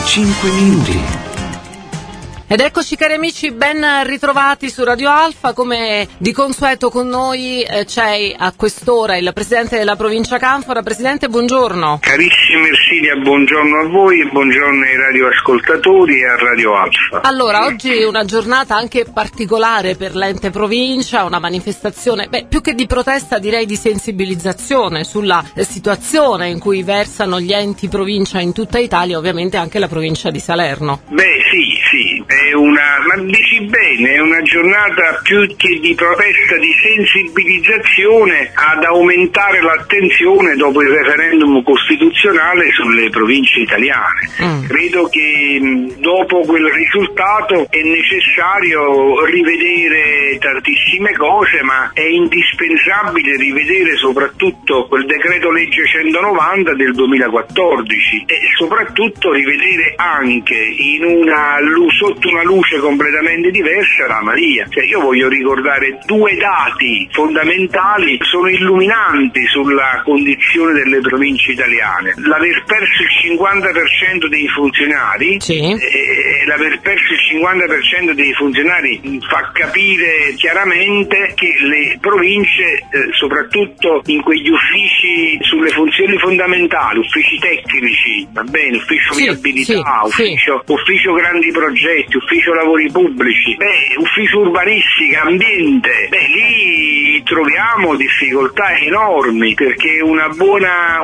5 minuti. Ed eccoci cari amici, ben ritrovati su Radio Alfa. Come di consueto con noi c'è a quest'ora il Presidente della Provincia Canfora. Presidente, buongiorno. Carissima Ersilia, buongiorno a voi e buongiorno ai radioascoltatori e a Radio Alfa. Allora, oggi è una giornata anche particolare per l'ente provincia, una manifestazione, più che di protesta direi di sensibilizzazione sulla situazione in cui versano gli enti provincia in tutta Italia, ovviamente anche la provincia di Salerno. Sì, ma dici bene, è una giornata più che di protesta, di sensibilizzazione ad aumentare l'attenzione dopo il referendum costituzionale sulle province italiane. Credo che dopo quel risultato è necessario rivedere tantissime cose, ma è indispensabile rivedere soprattutto quel decreto legge 190 del 2014 e soprattutto rivedere anche sotto una luce completamente diversa la Maria. Io voglio ricordare due dati fondamentali, sono illuminanti sulla condizione delle province italiane. L'aver perso il 50% dei funzionari, l'aver perso il 50% dei funzionari fa capire chiaramente che le province, soprattutto in quegli uffici sulle funzioni fondamentali, uffici tecnici, va bene, ufficio viabilità, ufficio grandi progetti, ufficio lavori pubblici, ufficio urbanistica, ambiente, lì troviamo difficoltà enormi perché una buona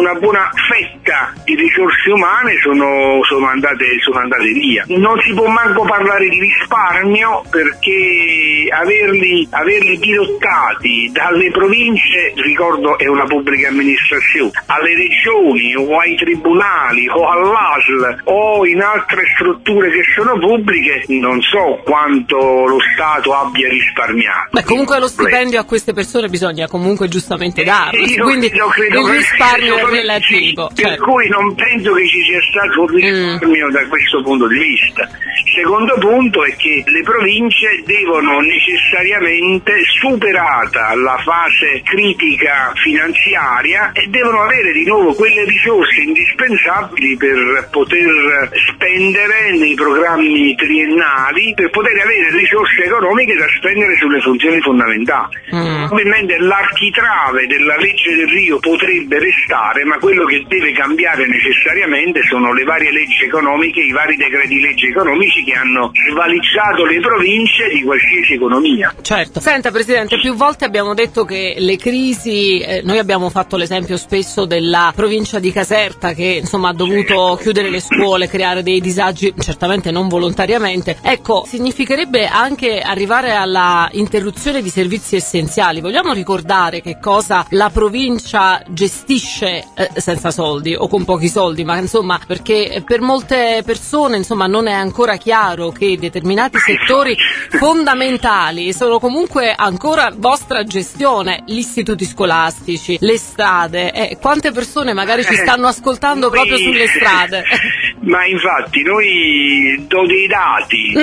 fetta di risorse umane sono andate via. Non si può manco parlare di risparmio perché averli dirottati dalle province, ricordo è una pubblica amministrazione, alle regioni o ai tribunali o all'ASL o in altre strutture che sono pubbliche, non so quanto lo Stato abbia risparmiato. Comunque lo stipendio a queste persone bisogna comunque giustamente darlo, quindi il risparmio è relativo. Per cui non penso che ci sia stato un risparmio da questo punto di vista. Secondo punto è che le province devono necessariamente, superata la fase critica finanziaria, e devono avere di nuovo quelle risorse indispensabili per poter spendere nei programmi triennali, per poter avere risorse economiche da spendere sulle funzioni fondamentali. Probabilmente l'architrave della legge del Rio potrebbe restare, ma quello che deve cambiare necessariamente sono le varie leggi economiche, i vari decreti legge economici che hanno svaligiato le province di qualsiasi economia. Certo. Senta Presidente, più volte abbiamo detto che le crisi, noi abbiamo fatto l'esempio spesso della provincia di Caserta che insomma ha dovuto chiudere le scuole, creare dei disagi, certamente non volontariamente. Ecco, significherebbe anche arrivare alla interruzione di servizi essenziali. Vogliamo ricordare che cosa la provincia gestisce senza soldi o con pochi soldi, ma insomma perché per molte persone insomma non è ancora chiaro che determinati settori fondamentali sono comunque ancora vostra gestione, gli istituti scolastici, le strade, quante persone magari ci stanno ascoltando proprio sulle strade. Ma infatti noi do dei dati,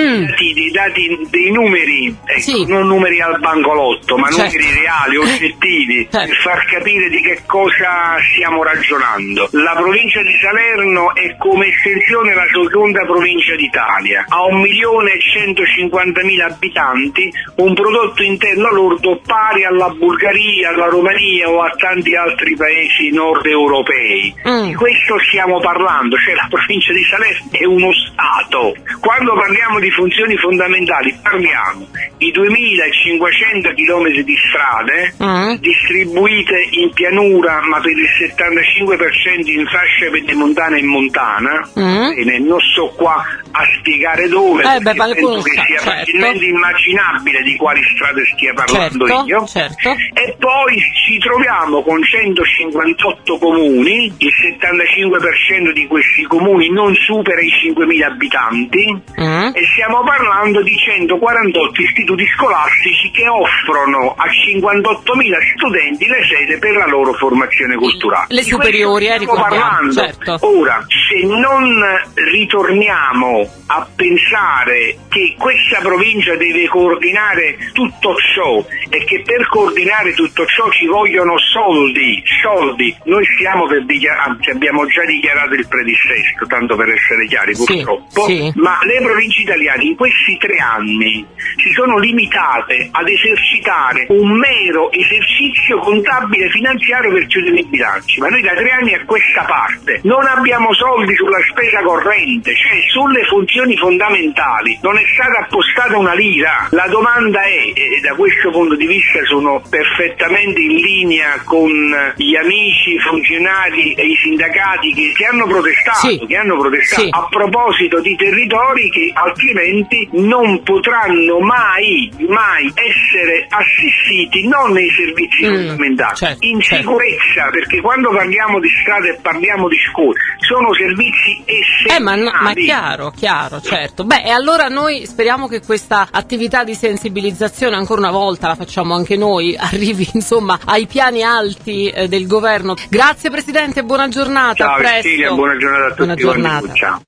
dei numeri, non numeri al bancolotto, ma numeri reali, oggettivi, per far capire di che cosa stiamo ragionando. La provincia di Salerno è come estensione la seconda provincia d'Italia, ha 1.150.000 abitanti, un prodotto interno lordo pari alla Bulgaria, alla Romania o a tanti altri paesi nord europei. Di questo stiamo parlando, cioè la provincia di Salerno è uno Stato. Quando parliamo di funzioni fondamentali parliamo di 2.500 chilometri di strade distribuite in pianura, ma per il 75% in fascia pedemontana e montana. Non so qua a spiegare dove, penso che sia facilmente immaginabile di quali strade stia parlando io. E poi ci troviamo con 158 comuni, il 75% di questi comuni non supera i 5.000 abitanti e stiamo parlando di 148 istituti scolastici che offrono a 58.000 studenti le sede per la loro formazione culturale. Le superiori, stiamo parlando. Certo. Ora, se non ritorniamo a pensare che questa provincia deve coordinare tutto ciò e che per coordinare tutto ciò ci vogliono soldi, noi stiamo per abbiamo già dichiarato il predissesto, tanto per essere chiari, purtroppo, ma le province italiane in questi 3 anni si sono limitate ad esercitare un mero esercizio contabile finanziario per chiudere i bilanci, ma noi da 3 anni a questa parte non abbiamo soldi sulla spesa corrente, cioè sulle funzioni fondamentali non è stata appostata una lira. La domanda è, e da questo punto di vista sono perfettamente in linea con gli amici funzionari e i sindacati che hanno protestato, a proposito di territori che altrimenti non potranno mai essere assistiti non nei servizi fondamentali, in sicurezza, perché quando parliamo di strade e parliamo di scuole sono servizi essenziali. Ma chiaro, certo. Beh, e allora noi speriamo che questa attività di sensibilizzazione, ancora una volta la facciamo anche noi, arrivi insomma ai piani alti del governo. Grazie Presidente, buona giornata. Ciao, a presto. Cecilia, buona giornata a tutti. Buona giornata. Ciao.